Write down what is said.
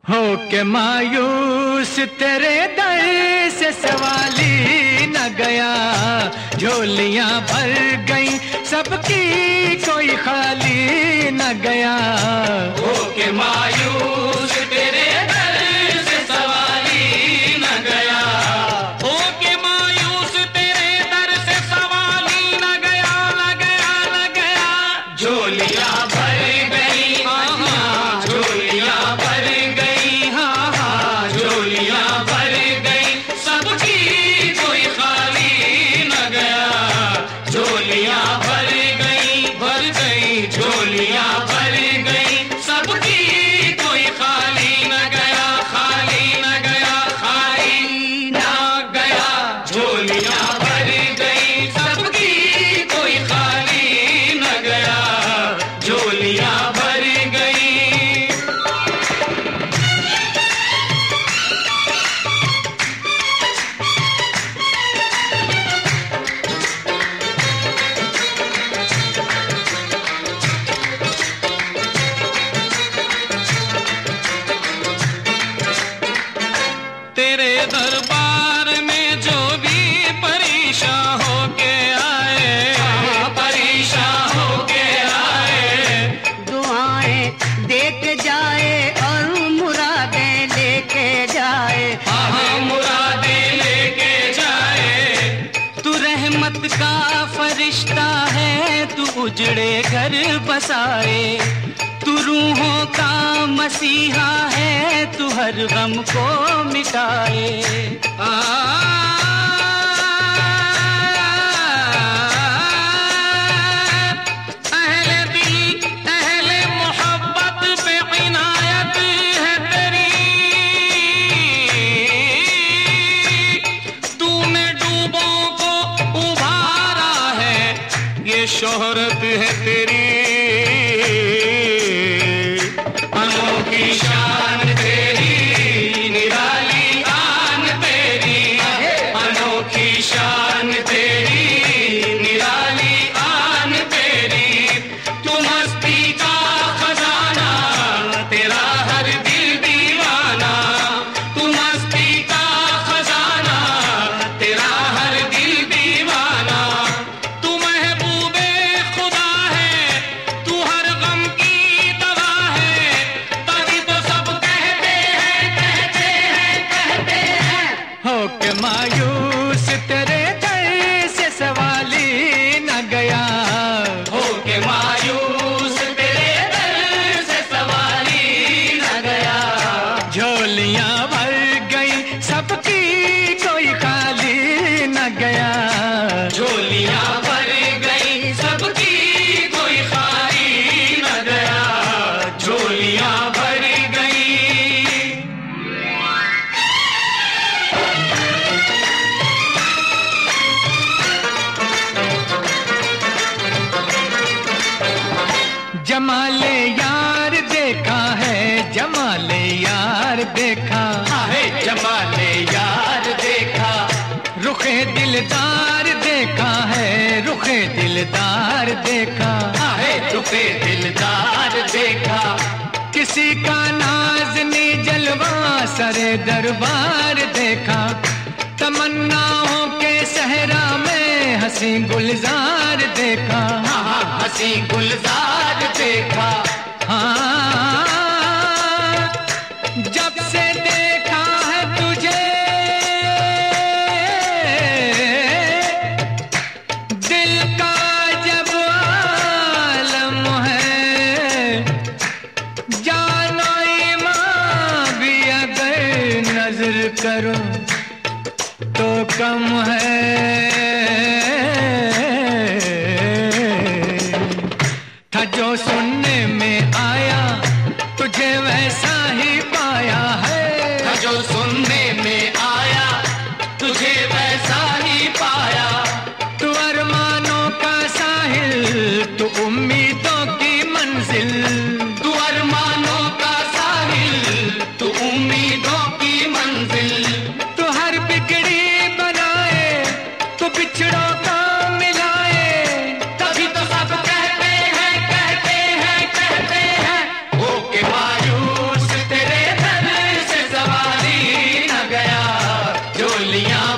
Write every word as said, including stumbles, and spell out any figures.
हो के मायूस तेरे दर से सवाली न गया, झोलियां भर गई सबकी कोई खाली न गया। हो के मायूस तेरे दर से सवाली न गया, हो के मायूस तेरे दर से सवाली न गया, न गया न गया। झोलियां भर गई, हाँ झोलियां भर गई, हाँ हाँ झोलियां भर गई सबकी कोई खाली न गया। झोलियां भर गई, भर गई झोलियां भर गई सबकी कोई खाली न गया, खाली न गया, खाली न गया। झोलियां भर गई सबकी कोई खाली न गया, झोलियां भर गई। तेरे दरबार में जो भी परेशान होके आए, परेशान होके आए, दुआएं देके जाए और मुरादें लेके जाए, हाँ मुरादें लेके जाए। तू रहमत का फरिश्ता है, तू उजड़े घर बसाए, तू रूहों का मसीहा है, तू हर गम को मिटाए। आ, अहले दिल अहले मोहब्बत पे इनायत है तेरी, तूने डूबों को उभारा है, ये शोहरत है तेरी। अनोखी शान तेरी, निराली आन तेरी, अनोखी शान तेरी, निराली आन तेरी। तू मस्ती का खजाना, तेरा हर दिल दीवाना, तू मस्ती का खजाना, तेरा हर दिल दीवाना। तू महबूबे खुदा है, तू हर गम की दवा है, तभी तो सब कहते हैं, कहते हैं, कहते हैं। हो के मायूस तेरे दर से सवाली न गया, हो के मायूस तेरे दर से सवाली न गया। झोलियां भर गई सबकी कोई खाली न गया। झोलियां भर गई सबकी कोई खाली न गया, झोलियां भर गई। जमाले यार देखा है, जमाले यार देखा, आहे जमाले यार देखा, रुखे दिलदार देखा है, रुखे दिलदार देखा। आहे रुपे दिलदार देखा। किसी का नाज़नी जलवा सरे दरबार देखा, तमन्नाओं के सहरा में हंसी गुलजार देखा। हाँ हाँ हंसी गुलजार देखा। हाँ, जब से देखा है तुझे दिल का जब आलम है, जानो ईमान भी अगर नजर करो तो कम है। था जो सुनने में आया तुझे वैसा ही पाया है, था जो सुनने में आया तुझे वैसा ही पाया। तू अरमानों का साहिल, तू उम्मीदों की मंजिल, तू अरमानों का साहिल, तू उम्मीदों की मंजिल। तू हर बिगड़ी बनाए, तू बिछड़ों का मिलाए, तभी तो सब कहते हैं, कहते हैं, कहते हैं। हो के मायूस तेरे दर डोलियां